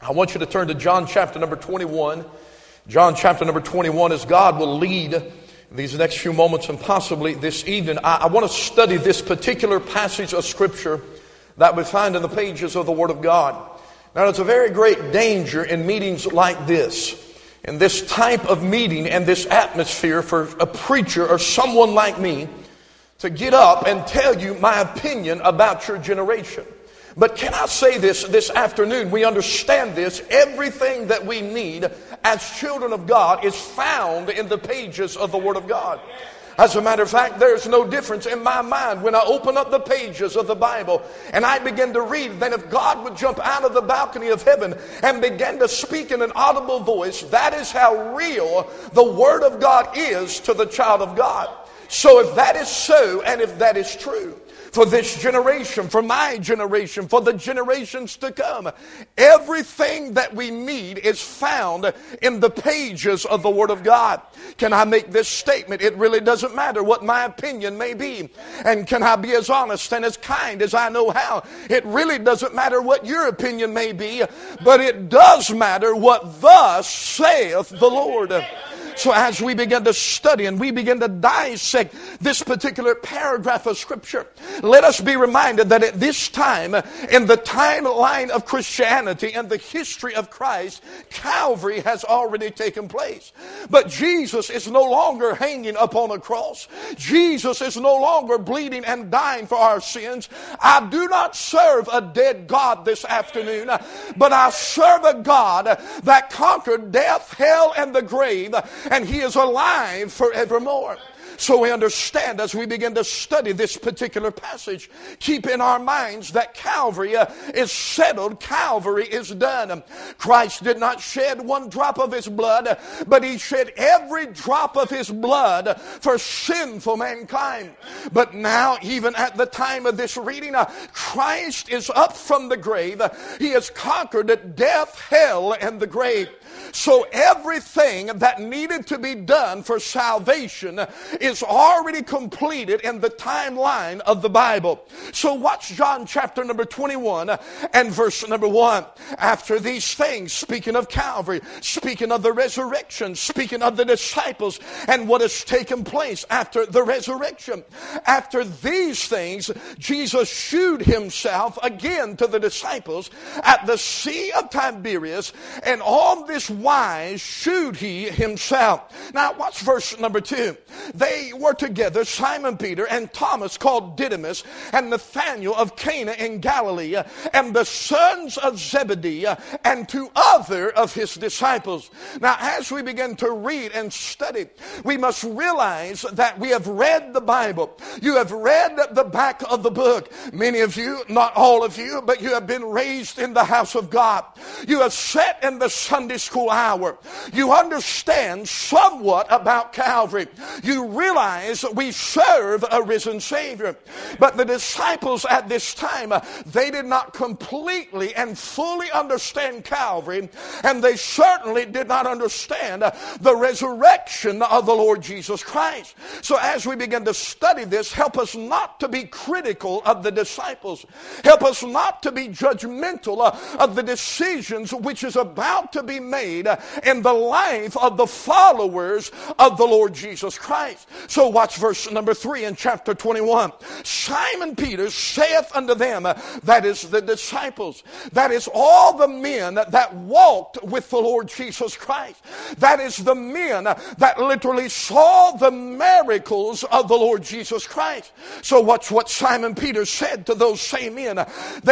I want you to turn to John chapter number 21. John chapter number 21, as God will lead these next few moments and possibly this evening. I want to study this particular passage of Scripture that we find in the pages of the Word of God. Now, it's a very great danger in meetings like this, in this type of meeting and this atmosphere, for a preacher or someone like me to get up and tell you my opinion about your generation. But can I say this afternoon? We understand this. Everything that we need as children of God is found in the pages of the Word of God. As a matter of fact, there's no difference in my mind when I open up the pages of the Bible and I begin to read. Then if God would jump out of the balcony of heaven and begin to speak in an audible voice, that is how real the Word of God is to the child of God. So if that is so, and if that is true, for this generation, for my generation, for the generations to come, everything that we need is found in the pages of the Word of God. Can I make this statement? It really doesn't matter what my opinion may be. And can I be as honest and as kind as I know how? It really doesn't matter what your opinion may be, but it does matter what thus saith the Lord. So as we begin to study and we begin to dissect this particular paragraph of Scripture, let us be reminded that at this time, in the timeline of Christianity and the history of Christ, Calvary has already taken place. But Jesus is no longer hanging upon a cross. Jesus is no longer bleeding and dying for our sins. I do not serve a dead God this afternoon, but I serve a God that conquered death, hell, and the grave, and He is alive forevermore. So we understand as we begin to study this particular passage, keep in our minds that Calvary is settled. Calvary is done. Christ did not shed one drop of His blood, but He shed every drop of His blood for sinful mankind. But now, even at the time of this reading, Christ is up from the grave. He has conquered death, hell, and the grave. So everything that needed to be done for salvation is already completed in the timeline of the Bible. So watch John chapter number 21 and verse number 1. After these things, speaking of Calvary, speaking of the resurrection, speaking of the disciples and what has taken place after the resurrection. After these things, Jesus shewed Himself again to the disciples at the Sea of Tiberias, and on this wise shewed He Himself. Now watch verse number 2. They were together, Simon Peter and Thomas called Didymus, and Nathanael of Cana in Galilee, and the sons of Zebedee, and 2 other of His disciples. Now as we begin to read and study, we must realize that we have read the Bible. You have read the back of the book. Many of you, not all of you, but you have been raised in the house of God. You have sat in the Sunday school hour. You understand somewhat about Calvary. You realize we serve a risen Savior. But the disciples at this time, they did not completely and fully understand Calvary, and they certainly did not understand the resurrection of the Lord Jesus Christ. So as we begin to study this, help us not to be critical of the disciples. Help us not to be judgmental of the decisions which is about to be made in the life of the followers of the Lord Jesus Christ. So watch verse number 3 in chapter 21. Simon Peter saith unto them, that is the disciples, that is all the men that walked with the Lord Jesus Christ. That is the men that literally saw the miracles of the Lord Jesus Christ. So watch what Simon Peter said to those same men.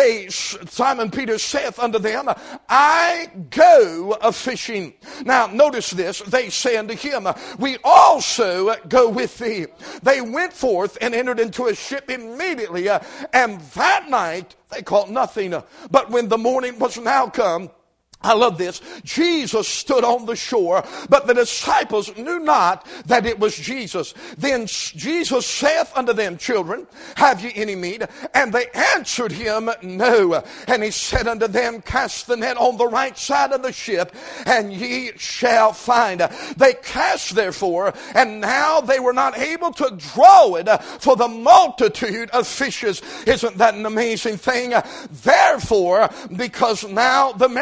Simon Peter saith unto them, I go a-fishing. Now notice this, they say unto him, we also go with thee. They went forth and entered into a ship immediately, and that night they caught nothing. But when the morning was now come, I love this. Jesus stood on the shore, but the disciples knew not that it was Jesus. Then Jesus saith unto them, children, have ye any meat? And they answered him, no. And he said unto them, cast the net on the right side of the ship, and ye shall find. They cast therefore, and now they were not able to draw it for the multitude of fishes. Isn't that an amazing thing? Therefore, because now the miracle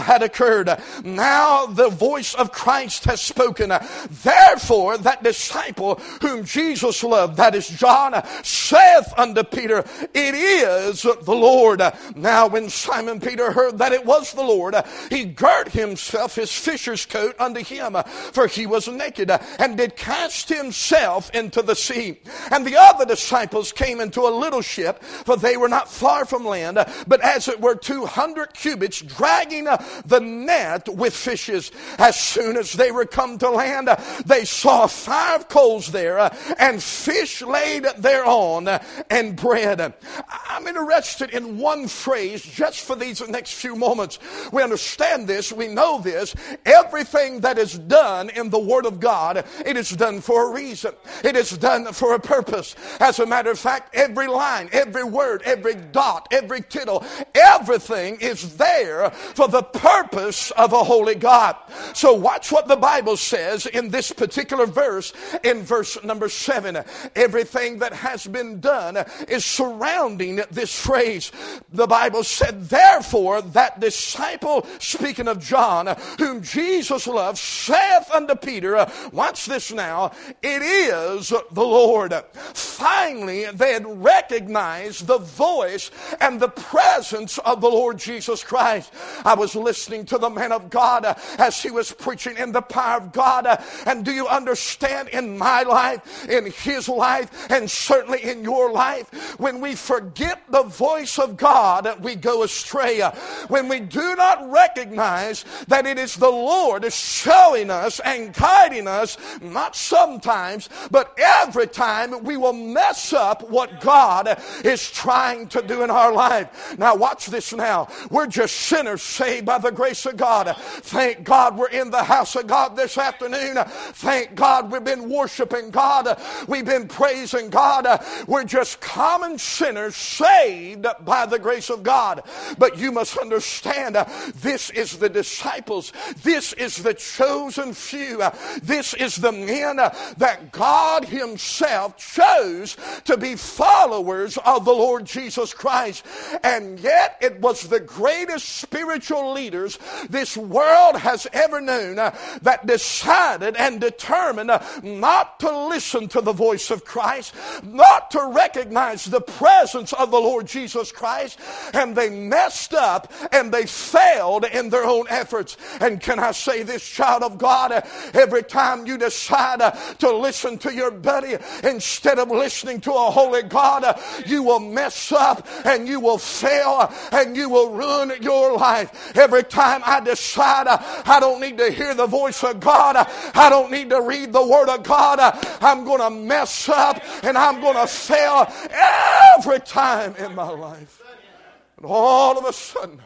had occurred. Now the voice of Christ has spoken. Therefore, that disciple whom Jesus loved, that is John, saith unto Peter, it is the Lord. Now when Simon Peter heard that it was the Lord, he girt himself his fisher's coat unto him, for he was naked, and did cast himself into the sea. And the other disciples came into a little ship, for they were not far from land, but as it were 200 cubits, dragging the net with fishes. As soon as they were come to land, they saw 5 coals there, and fish laid thereon, and bread. I'm interested in one phrase just for these next few moments. We understand this, we know this. Everything that is done in the Word of God, it is done for a reason. It is done for a purpose. As a matter of fact, every line, every word, every dot, every tittle, everything is there for the purpose of a holy God. So watch what the Bible says in this particular verse, in verse number 7. Everything that has been done is surrounding this phrase. The Bible said, therefore, that disciple, speaking of John, whom Jesus loved, saith unto Peter, watch this now, it is the Lord. Finally, they had recognized the voice and the presence of the Lord Jesus Christ. I was listening to the man of God as he was preaching in the power of God. And do you understand, in my life, in his life, and certainly in your life, when we forget the voice of God, we go astray. When we do not recognize that it is the Lord showing us and guiding us, not sometimes, but every time, we will mess up what God is trying to do in our life. Now watch this now. We're just sinners saved by the grace of God. Thank God we're in the house of God this afternoon. Thank God we've been worshiping God. We've been praising God. We're just common sinners saved by the grace of God. But you must understand, this is the disciples. This is the chosen few. This is the men that God Himself chose to be followers of the Lord Jesus Christ. And yet it was the greatest spiritual leaders this world has ever known that decided and determined not to listen to the voice of Christ, not to recognize the presence of the Lord Jesus Christ, and they messed up and they failed in their own efforts. And can I say this, child of God, every time you decide to listen to your buddy instead of listening to a holy God, you will mess up and you will fail and you will ruin your life. Every time I decide I don't need to hear the voice of God, I don't need to read the Word of God, I'm going to mess up and I'm going to fail every time in my life. And all of a sudden,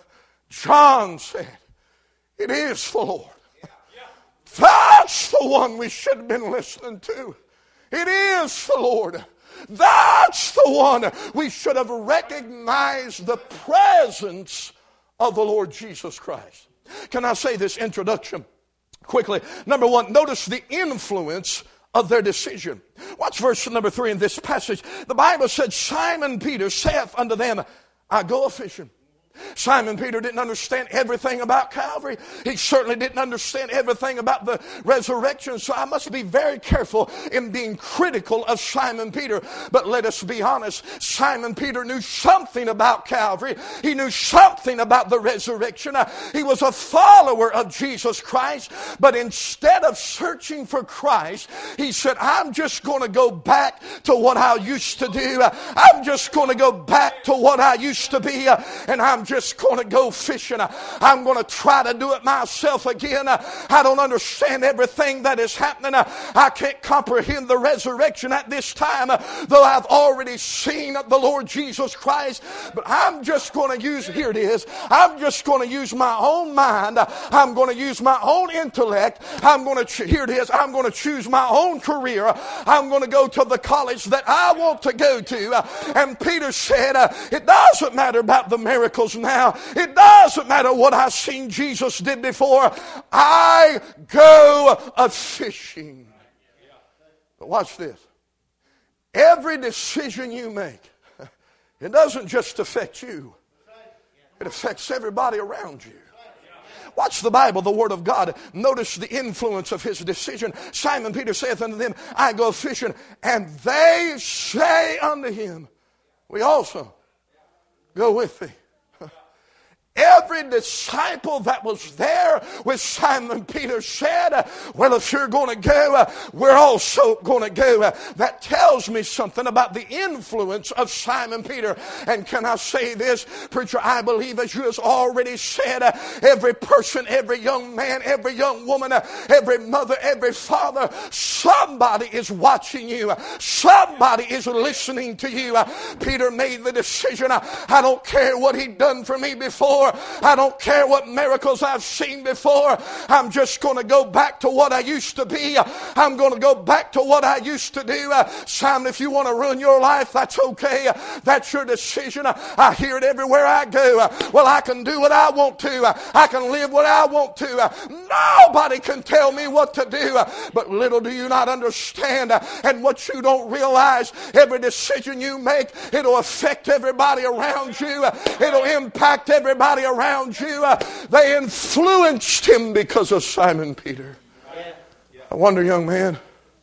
John said, it is the Lord. That's the one we should have been listening to. It is the Lord. That's the one we should have recognized the presence of the Lord Jesus Christ. Can I say this introduction quickly? Number one, notice the influence of their decision. Watch verse number 3 in this passage. The Bible said, Simon Peter saith unto them, I go a-fishing. Simon Peter didn't understand everything about Calvary. He certainly didn't understand everything about the resurrection. So I must be very careful in being critical of Simon Peter. But let us be honest. Simon Peter knew something about Calvary. He knew something about the resurrection. He was a follower of Jesus Christ. But instead of searching for Christ, he said, I'm just going to go back to what I used to do. I'm just going to go back to what I used to be. And I'm just going to go fishing. I'm going to try to do it myself again. I don't understand everything that is happening. I can't comprehend the resurrection at this time, though I've already seen the Lord Jesus Christ. But I'm just going to use, here it is, I'm just going to use my own mind. I'm going to use my own intellect. I'm going to, here it is, I'm going to choose my own career. I'm going to go to the college that I want to go to. And Peter said, it doesn't matter about the miracles now. It doesn't matter what I've seen Jesus did before. I go a-fishing. But watch this. Every decision you make, it doesn't just affect you. It affects everybody around you. Watch the Bible, the Word of God. Notice the influence of his decision. Simon Peter saith unto them, I go fishing. And they say unto him, we also go with thee. Every disciple that was there with Simon Peter said, well, if you're going to go, we're also going to go. That tells me something about the influence of Simon Peter. And can I say this, preacher, I believe, as you have already said, every person, every young man, every young woman, every mother, every father, somebody is watching you. Somebody is listening to you. Peter made the decision, I don't care what he'd done for me before. I don't care what miracles I've seen before. I'm just going to go back to what I used to be. I'm going to go back to what I used to do. Simon, if you want to ruin your life, that's okay. That's your decision. I hear it everywhere I go. Well, I can do what I want to. I can live what I want to. Nobody can tell me what to do. But little do you not understand, and what you don't realize, every decision you make, it'll affect everybody around you. It'll impact everybody around you. They influenced him because of Simon Peter. I wonder, young man,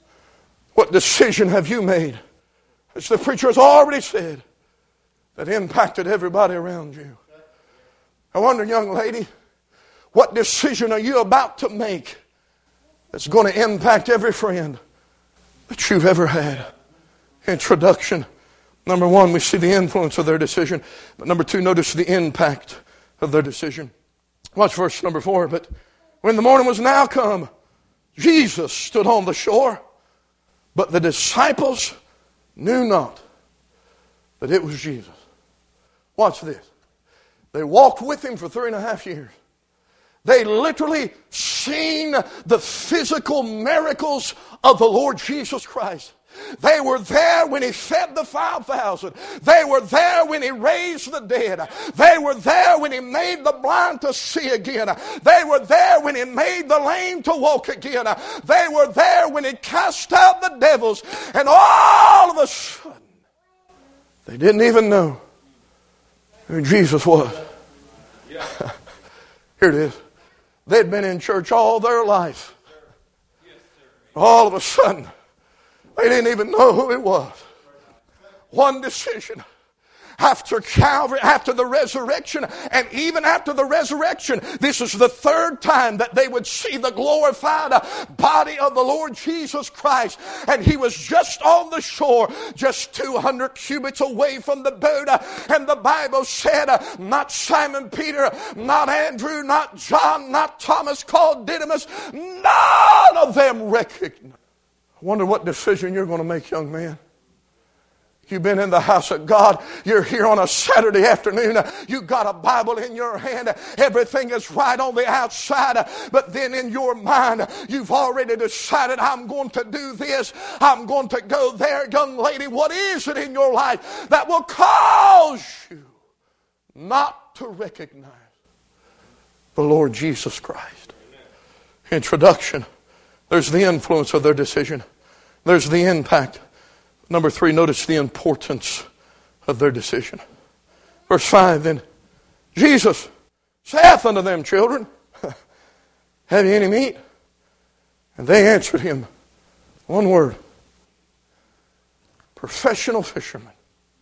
what decision have you made, as the preacher has already said, that impacted everybody around you? I wonder, young lady, what decision are you about to make that's going to impact every friend that you've ever had? Introduction. Number one, we see the influence of their decision. But number two, notice the impact of their decision. Watch verse number 4. But when the morning was now come, Jesus stood on the shore, but the disciples knew not that it was Jesus. Watch this. They walked with him for 3.5 years. They literally seen the physical miracles of the Lord Jesus Christ. They were there when he fed the 5,000. They were there when he raised the dead. They were there when he made the blind to see again. They were there when he made the lame to walk again. They were there when he cast out the devils. And all of a sudden, they didn't even know who Jesus was. Here it is. They'd been in church all their life. All of a sudden, they didn't even know who it was. One decision. After Calvary, after the resurrection, and even after the resurrection, this is the 3rd time that they would see the glorified body of the Lord Jesus Christ. And he was just on the shore, just 200 cubits away from the boat. And the Bible said, not Simon Peter, not Andrew, not John, not Thomas called Didymus, none of them recognized. I wonder what decision you're going to make, young man. You've been in the house of God. You're here on a Saturday afternoon. You got a Bible in your hand. Everything is right on the outside. But then in your mind, you've already decided, I'm going to do this. I'm going to go there. Young lady, what is it in your life that will cause you not to recognize the Lord Jesus Christ? Introduction. There's the influence of their decision. There's the impact. Number 3, notice the importance of their decision. Verse 5, then Jesus saith unto them, children, have ye any meat? And they answered him, one word, professional fishermen.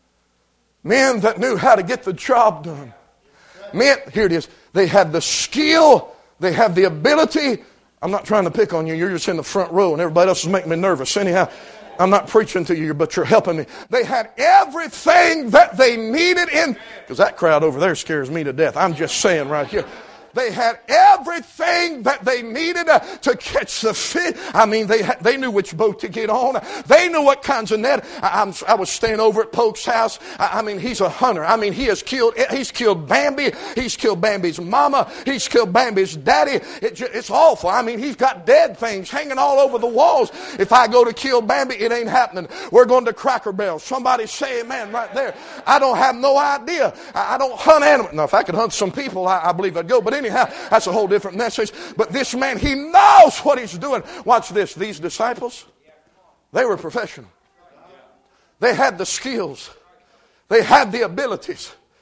Men that knew how to get the job done. Men, here it is, they had the skill, they have the ability. I'm not trying to pick on you, you're just in the front row and everybody else is making me nervous. Anyhow, I'm not preaching to you, but you're helping me. They had everything that they needed in, because that crowd over there scares me to death. I'm just saying right here. They had everything that they needed to catch the fish. I mean, they knew which boat to get on. They knew what kinds of net. I was staying over at Polk's house. I mean, he's a hunter. I mean, he's killed Bambi. He's killed Bambi's mama. He's killed Bambi's daddy. It's awful. I mean, he's got dead things hanging all over the walls. If I go to kill Bambi, it ain't happening. We're going to Cracker Barrel. Somebody say amen right there. I don't have no idea. I don't hunt animals. Now, if I could hunt some people, I believe I'd go. But anyhow, that's a whole different message. But this man, he knows what he's doing. Watch this. These disciples, they were professional. They had the skills. They had the abilities.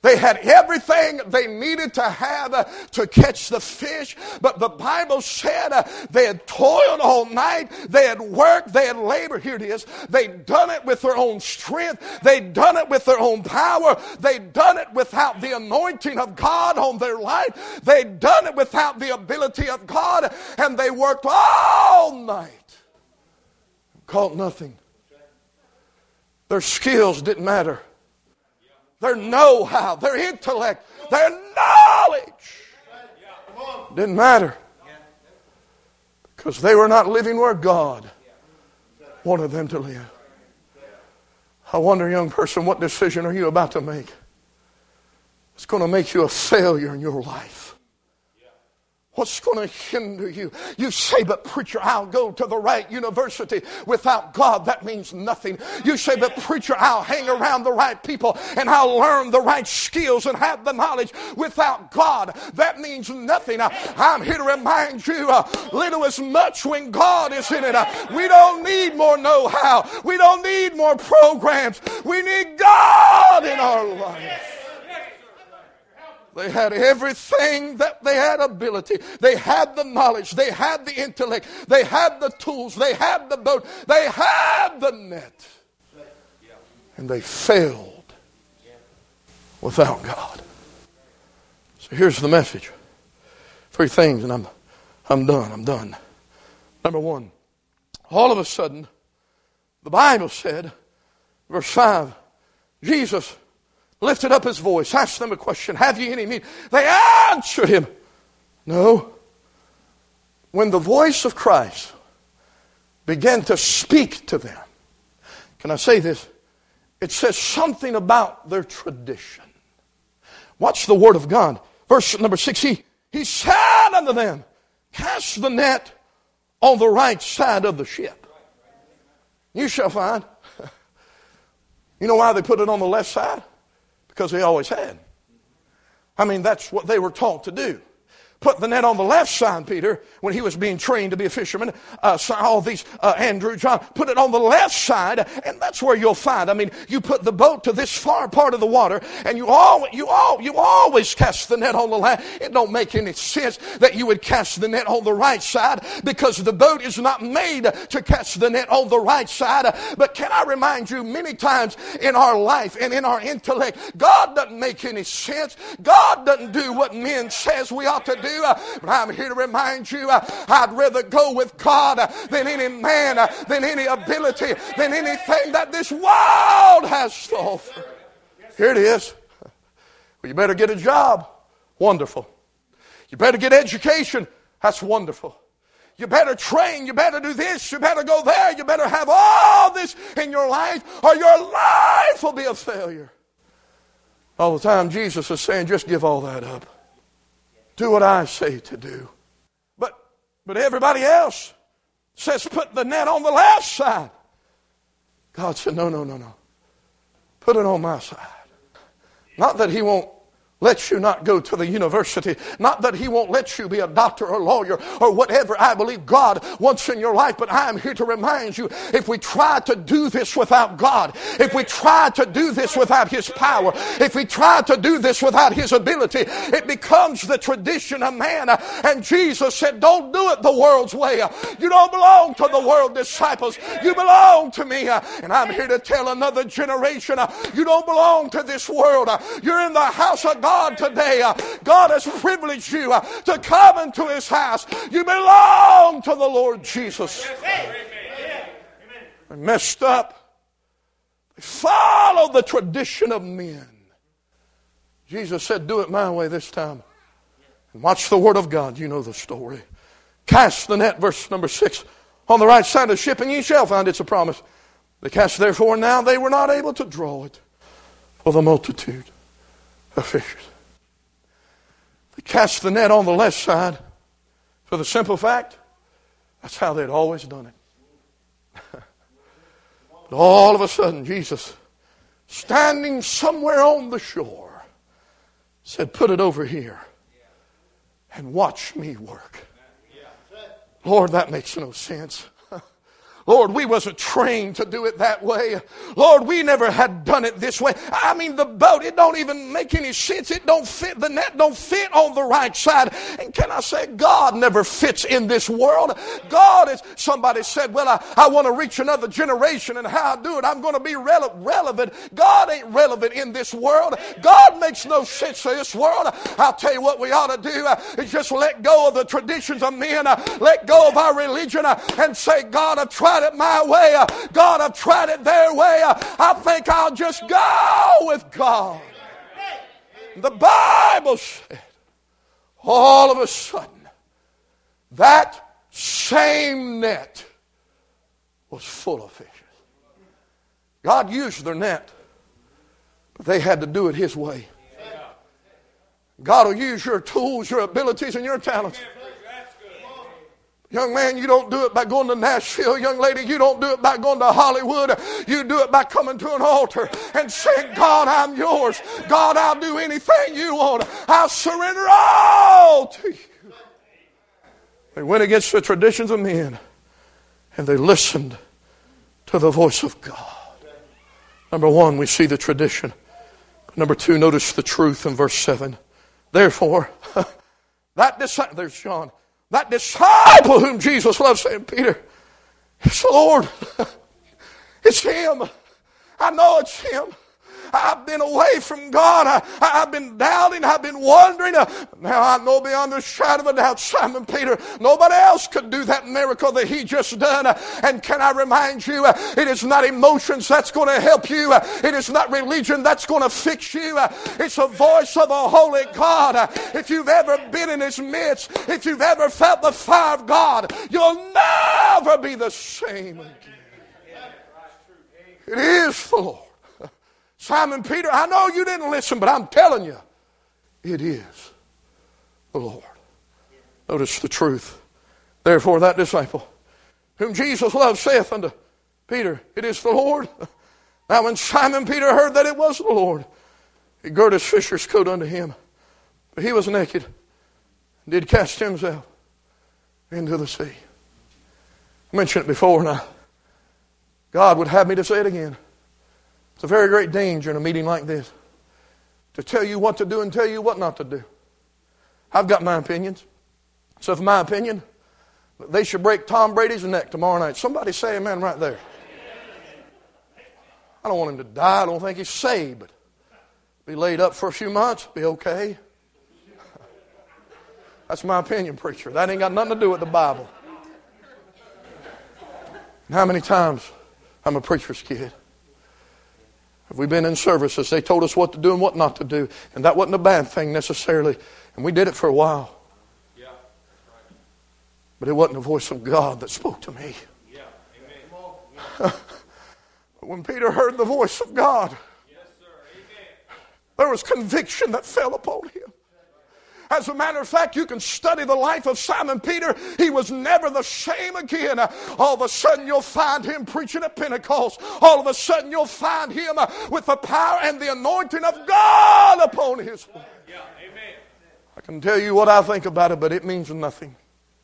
They had everything they needed to have to catch the fish. But the Bible said they had toiled all night. They had worked. They had labored. Here it is. They'd done it with their own strength. They'd done it with their own power. They'd done it without the anointing of God on their life. They'd done it without the ability of God. And they worked all night. Caught nothing. Their skills didn't matter. Their know-how, their intellect, their knowledge didn't matter. Because they were not living where God wanted them to live. I wonder, young person, what decision are you about to make? It's going to make you a failure in your life. What's going to hinder you? You say, but preacher, I'll go to the right university. Without God, that means nothing. You say, but preacher, I'll hang around the right people and I'll learn the right skills and have the knowledge. Without God, that means nothing. I'm here to remind you, little is much when God is in it. We don't need more know-how. We don't need more programs. We need God in our lives. They had everything that they had ability. They had the knowledge. They had the intellect. They had the tools. They had the boat. They had the net. And they failed without God. So here's the message. 3 things and I'm done. Number 1, all of a sudden, the Bible said, verse 5, Jesus lifted up his voice, asked them a question, have ye any meat? They answered him, no. When the voice of Christ began to speak to them, can I say this? It says something about their tradition. Watch the word of God. Verse number 6, he said unto them, cast the net on the right side of the ship. You shall find. You know why they put it on the left side? Because they always had. I mean, that's what they were taught to do. Put the net on the left side, Peter, when he was being trained to be a fisherman. All these, Andrew, John, put it on the left side, and that's where you'll find. I mean, you put the boat to this far part of the water, and you always cast the net on the left. It don't make any sense that you would cast the net on the right side, because the boat is not made to cast the net on the right side. But can I remind you, many times in our life and in our intellect, God doesn't make any sense. God doesn't do what men says we ought to do. But I'm here to remind you, I'd rather go with God than any man, than any ability, than anything that this world has to offer. Here it is. Well, you better get a job. Wonderful. You better get education. That's wonderful. You better train. You better do this. You better go there. You better have all this in your life, or your life will be a failure. All the time Jesus is saying, just give all that up. Do what I say to do. But everybody else says put the net on the left side. God said, no. Put it on my side. Not that he won't let you not go to the university. Not that he won't let you be a doctor or lawyer or whatever I believe God wants in your life. But I am here to remind you, if we try to do this without God, if we try to do this without his power, if we try to do this without his ability, it becomes the tradition of man. And Jesus said, don't do it the world's way. You don't belong to the world, disciples. You belong to me. And I'm here to tell another generation, you don't belong to this world. You're in the house of God today. God has privileged you to come into his house. You belong to the Lord Jesus. They messed up. They followed the tradition of men. Jesus said, do it my way this time. And watch the word of God. You know the story. Cast the net, verse number 6, on the right side of the ship, and ye shall find. It's a promise. They cast therefore, now they were not able to draw it for the multitude of fishers. They cast the net on the left side for the simple fact that's how they'd always done it. But all of a sudden, Jesus, standing somewhere on the shore, said, put it over here and watch me work. Lord, that makes no sense. Lord, we wasn't trained to do it that way. Lord, we never had done it this way. I mean, the boat, it don't even make any sense. It don't fit, the net don't fit on the right side. And can I say, God never fits in this world. God is, somebody said, well, I want to reach another generation, and how I do it, I'm going to be relevant. God ain't relevant in this world. God makes no sense in this world. I'll tell you what we ought to do is just let go of the traditions of men, let go of our religion, and say, God, I've tried it my way. God, I've tried it their way. I think I'll just go with God. The Bible said, all of a sudden, that same net was full of fishes. God used their net, but they had to do it His way. God will use your tools, your abilities, and your talents. Young man, you don't do it by going to Nashville. Young lady, you don't do it by going to Hollywood. You do it by coming to an altar and saying, God, I'm yours. God, I'll do anything you want. I'll surrender all to you. They went against the traditions of men, and they listened to the voice of God. Number one, we see the tradition. Number two, notice the truth in verse 7. Therefore, that disciple, there's John, that disciple whom Jesus loved, saying, Peter, it's the Lord. It's Him. I know it's Him. I've been away from God. I've been doubting. I've been wondering. Now I know beyond the shadow of a doubt, Simon Peter, nobody else could do that miracle that he just done. And can I remind you, it is not emotions that's going to help you. It is not religion that's going to fix you. It's the voice of a holy God. If you've ever been in His midst, if you've ever felt the fire of God, you'll never be the same again. It is the Lord. Simon Peter, I know you didn't listen, but I'm telling you, it is the Lord. Notice the truth. Therefore, that disciple, whom Jesus loved, saith unto Peter, it is the Lord. Now when Simon Peter heard that it was the Lord, he girt his fisher's coat unto him. But he was naked, and did cast himself into the sea. I mentioned it before, and God would have me to say it again. It's a very great danger in a meeting like this to tell you what to do and tell you what not to do. I've got my opinions. So for my opinion, they should break Tom Brady's neck tomorrow night. Somebody say amen right there. I don't want him to die. I don't think he's saved, but be laid up for a few months, be okay. That's my opinion, preacher. That ain't got nothing to do with the Bible. And how many times, I'm a preacher's kid, have we been in services? They told us what to do and what not to do. And that wasn't a bad thing necessarily. And we did it for a while. Yeah. But it wasn't the voice of God that spoke to me. Yeah. Amen. But when Peter heard the voice of God, yes, sir. Amen, there was conviction that fell upon him. As a matter of fact, you can study the life of Simon Peter. He was never the same again. All of a sudden, you'll find him preaching at Pentecost. All of a sudden, you'll find him with the power and the anointing of God upon his life. Yeah, amen. I can tell you what I think about it, but it means nothing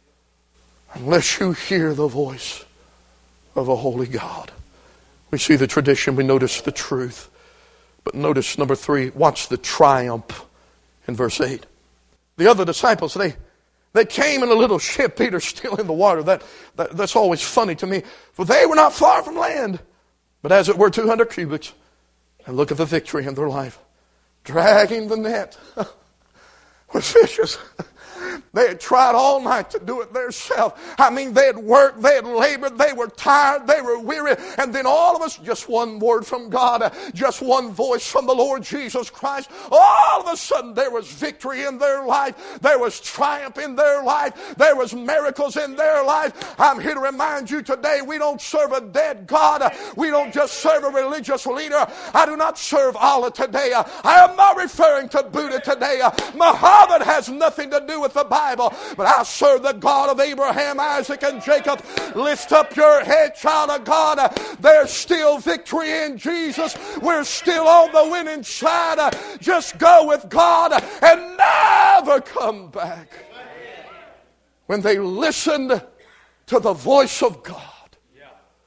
unless you hear the voice of a holy God. We see the tradition. We notice the truth. But notice, number 3, watch the triumph in verse 8. The other disciples, they came in a little ship. Peter's still in the water. That's always funny to me. For they were not far from land, but as it were 200 cubits. And look at the victory in their life. Dragging the net with fishes. They had tried all night to do it themselves. I mean, they had worked, they had labored, they were tired, they were weary. And then all of us, just one word from God, just one voice from the Lord Jesus Christ. All of a sudden, there was victory in their life. There was triumph in their life. There was miracles in their life. I'm here to remind you today, we don't serve a dead God. We don't just serve a religious leader. I do not serve Allah today. I am not referring to Buddha today. Muhammad has nothing to do with the Bible, but I serve the God of Abraham, Isaac, and Jacob. Lift up your head, child of God. There's still victory in Jesus. We're still on the winning side. Just go with God and never come back. When they listened to the voice of God,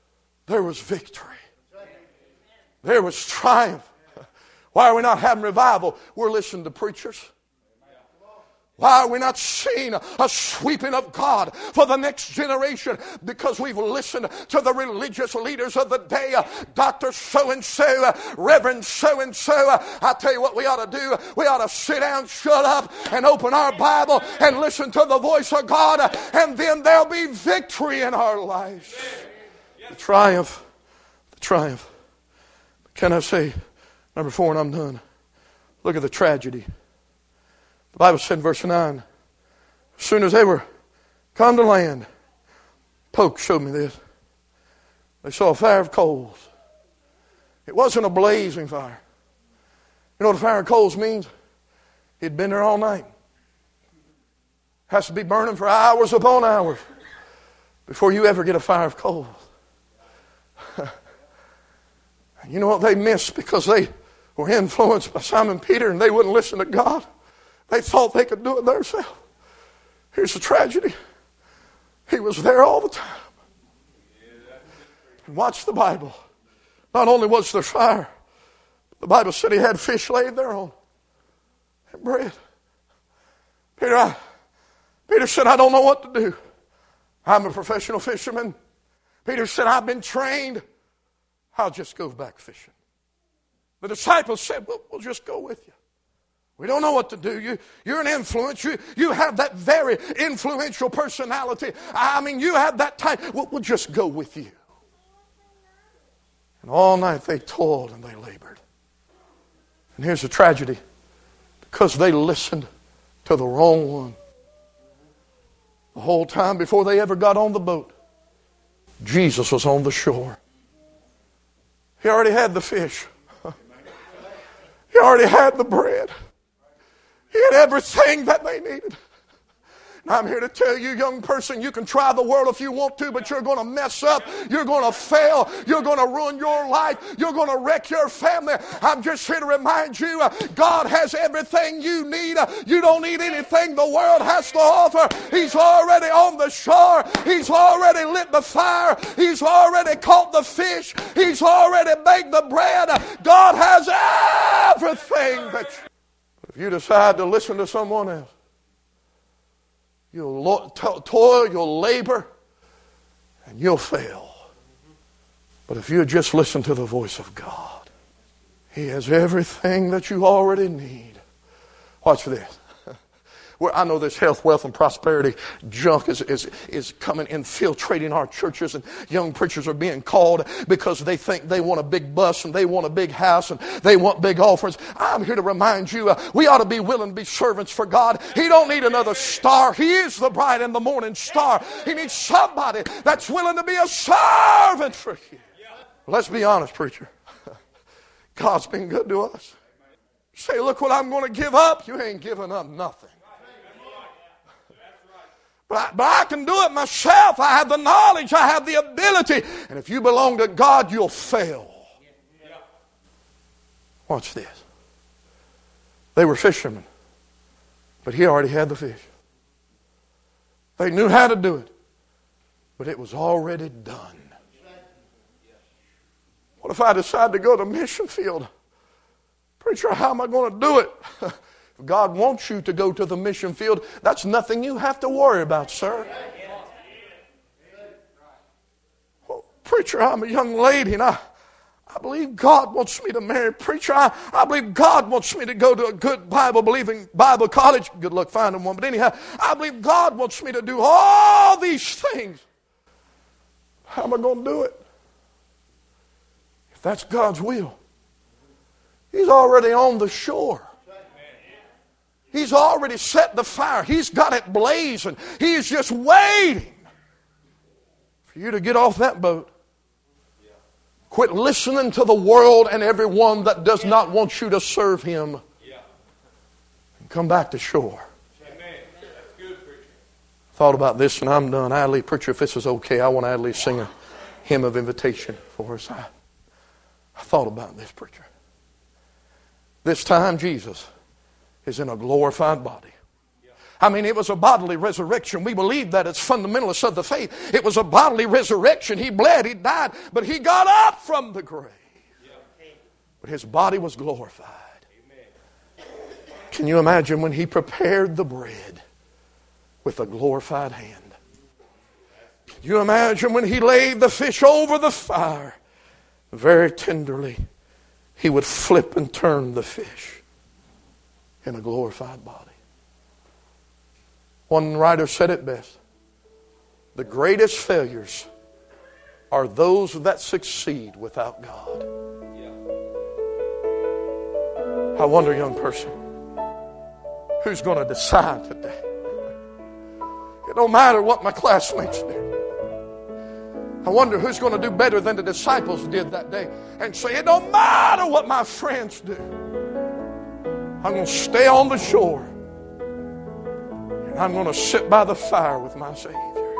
there was victory. There was triumph. Why are we not having revival? We're listening to preachers. Why are we not seeing a sweeping of God for the next generation? Because we've listened to the religious leaders of the day. Dr. So-and-so, Reverend so-and-so. I tell you what we ought to do. We ought to sit down, shut up, and open our Bible and listen to the voice of God. And then there'll be victory in our lives. The triumph. The triumph. Can I say, number 4, and I'm done. Look at the tragedy. The Bible said in verse 9, as soon as they were come to land, Polk showed me this. They saw a fire of coals. It wasn't a blazing fire. You know what a fire of coals means? He'd been there all night. Has to be burning for hours upon hours before you ever get a fire of coals. You know what they missed because they were influenced by Simon Peter and they wouldn't listen to God? They thought they could do it themselves. Here's the tragedy. He was there all the time. And watch the Bible. Not only was there fire, the Bible said he had fish laid there on and bread. Peter said, I don't know what to do. I'm a professional fisherman. Peter said, I've been trained. I'll just go back fishing. The disciples said, we'll just go with you. We don't know what to do. You're an influence. You have that very influential personality. I mean, you have that type. We'll just go with you. And all night they toiled and they labored. And here's the tragedy. Because they listened to the wrong one. The whole time before they ever got on the boat, Jesus was on the shore. He already had the fish. He already had the bread. He had everything that they needed. Now I'm here to tell you, young person, you can try the world if you want to, but you're going to mess up. You're going to fail. You're going to ruin your life. You're going to wreck your family. I'm just here to remind you, God has everything you need. You don't need anything the world has to offer. He's already on the shore. He's already lit the fire. He's already caught the fish. He's already baked the bread. God has everything that you... If you decide to listen to someone else, you'll toil, you'll labor, and you'll fail. But if you just listen to the voice of God, He has everything that you already need. Watch this. I know this health, wealth, and prosperity junk is coming, infiltrating our churches, and young preachers are being called because they think they want a big bus and they want a big house and they want big offerings. I'm here to remind you, we ought to be willing to be servants for God. He don't need another star. He is the bright and the morning star. He needs somebody that's willing to be a servant for Him. Let's be honest, preacher. God's been good to us. Say, look what I'm going to give up. You ain't giving up nothing. But I can do it myself. I have the knowledge. I have the ability. And if you belong to God, you'll fail. Watch this. They were fishermen, but he already had the fish. They knew how to do it, but it was already done. What if I decide to go to mission field? Preacher, how am I going to do it? If God wants you to go to the mission field, that's nothing you have to worry about, sir. Well, preacher, I'm a young lady and I believe God wants me to marry. Preacher, I believe God wants me to go to a good Bible-believing Bible college. Good luck finding one. But anyhow, I believe God wants me to do all these things. How am I going to do it? If that's God's will, He's already on the shore. He's already set the fire. He's got it blazing. He is just waiting for you to get off that boat. Quit listening to the world and everyone that does not want you to serve Him. And come back to shore. Thought about this and I'm done. Adley, preacher, if this is okay, I want Adley to sing a hymn of invitation for us. I thought about this, preacher. This time Jesus is in a glorified body. I mean, it was a bodily resurrection. We believe that as fundamentalists of the faith. It was a bodily resurrection. He bled, he died, but he got up from the grave. But his body was glorified. Can you imagine when he prepared the bread with a glorified hand? Can you imagine when he laid the fish over the fire? Very tenderly, he would flip and turn the fish in a glorified body. One writer said it best. The greatest failures are those that succeed without God. I wonder, young person, who's going to decide today? It don't matter what my classmates do. I wonder who's going to do better than the disciples did that day and say, it don't matter what my friends do. I'm going to stay on the shore and I'm going to sit by the fire with my Savior.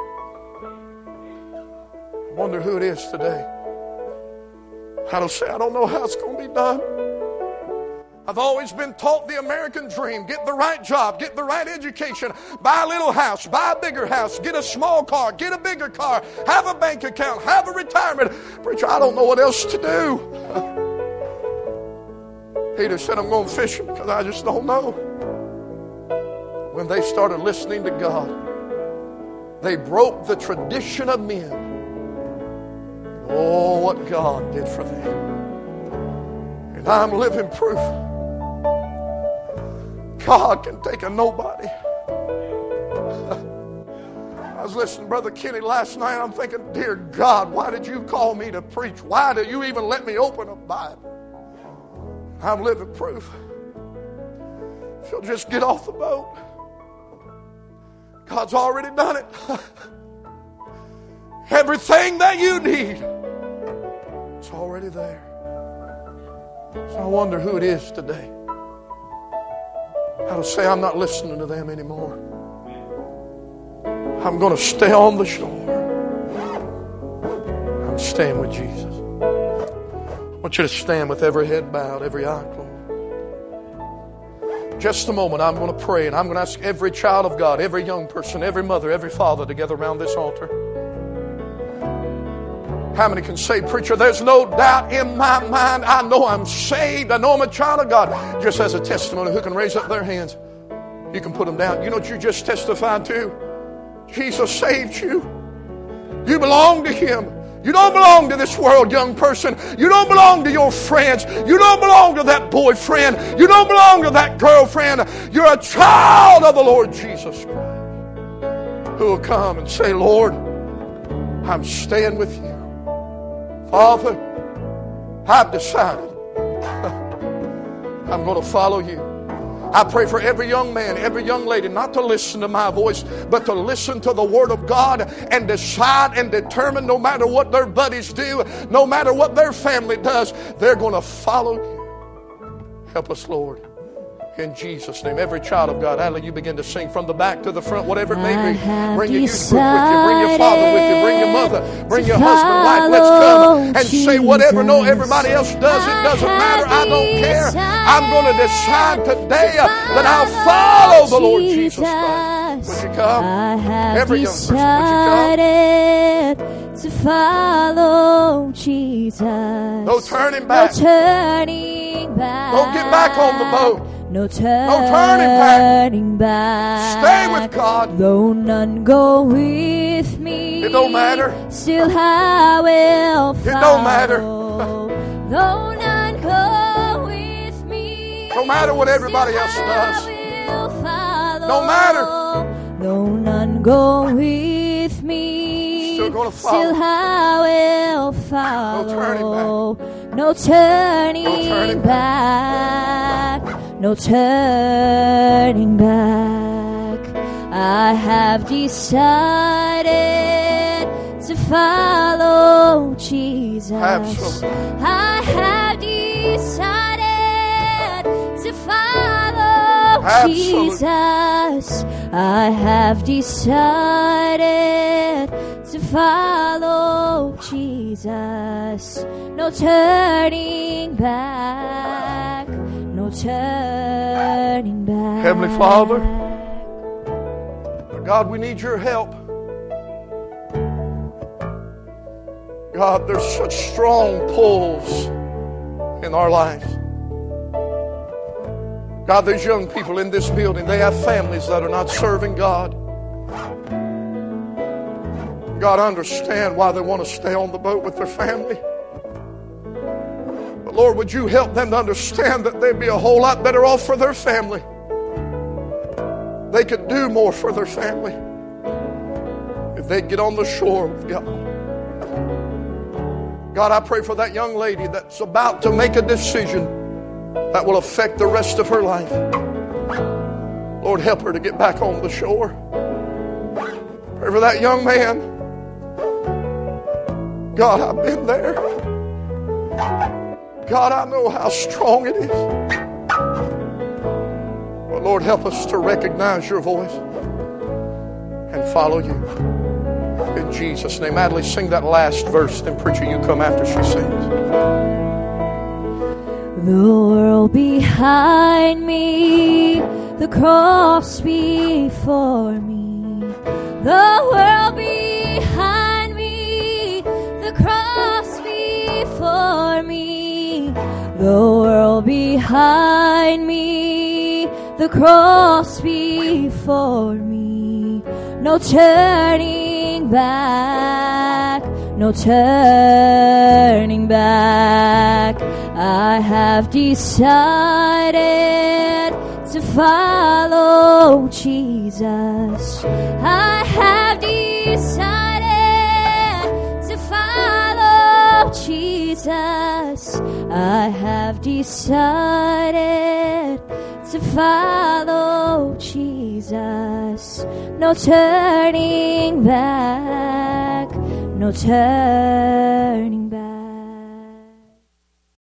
I wonder who it is today. I'll say, I don't know how it's going to be done. I've always been taught the American dream. Get the right job, get the right education, buy a little house, buy a bigger house, get a small car, get a bigger car, have a bank account, have a retirement. Preacher, I don't know what else to do. Peter said, I'm going fishing because I just don't know. When they started listening to God, they broke the tradition of men. Oh, what God did for them. And I'm living proof. God can take a nobody. I was listening to Brother Kenny last night. I'm thinking, dear God, why did you call me to preach? Why did you even let me open a Bible? I'm living proof. If you'll just get off the boat, God's already done it. Everything that you need, it's already there. So I wonder who it is today. How to say, I'm not listening to them anymore. I'm going to stay on the shore. I'm staying with Jesus. I want you to stand with every head bowed, every eye closed. Just a moment, I'm going to pray, and I'm going to ask every child of God, every young person, every mother, every father to gather around this altar. How many can say, preacher, there's no doubt in my mind. I know I'm saved. I know I'm a child of God. Just as a testimony, who can raise up their hands? You can put them down. You know what you just testified to? Jesus saved you. You belong to Him. You don't belong to this world, young person. You don't belong to your friends. You don't belong to that boyfriend. You don't belong to that girlfriend. You're a child of the Lord Jesus Christ, who will come and say, Lord, I'm staying with you. Father, I've decided I'm going to follow you. I pray for every young man, every young lady, not to listen to my voice, but to listen to the Word of God and decide and determine, no matter what their buddies do, no matter what their family does, they're going to follow you. Help us, Lord. In Jesus' name, every child of God, Adley, you begin to sing from the back to the front, whatever it may be. Bring your youth group with you, bring your father with you, bring your mother, bring your husband, wife. Let's come and say whatever everybody else does. It doesn't matter. I don't care. I'm going to decide today that I'll follow the Lord Jesus Christ. Would you come? Every young person, would you come? To follow Jesus. No turning back. No turning back. Don't get back on the boat. No turning back. Stay with God. Though none go with me, it don't matter. Still I will follow. It don't matter. Though none go with me, no matter what everybody else does. No matter. Though none go with me, still gonna follow. Still I will follow. No turning back. No turning back. I have decided to follow Jesus. Absolutely. I have decided to follow Jesus. I have decided to follow Jesus. No turning back. No turning back. Heavenly Father, But God, we need your help. God, there's such strong pulls in our life. God, there's young people in this building. They have families that are not serving God. God, I understand why they want to stay on the boat with their family. But Lord, would you help them to understand that they'd be a whole lot better off for their family. They could do more for their family if they'd get on the shore with God. God, I pray for that young lady that's about to make a decision that will affect the rest of her life. Lord, help her to get back on the shore. Pray for that young man. God, I've been there. God, I know how strong it is. But Lord, help us to recognize your voice and follow you. In Jesus' name. Adley, sing that last verse. Then preacher, you come after she sings. The world behind me, the cross before me. The world behind me, the cross before me. The world behind me, the cross before me. No turning back, no turning back. I have decided to follow Jesus. I have decided to follow Jesus. I have decided to follow Jesus. No turning back, no turning back.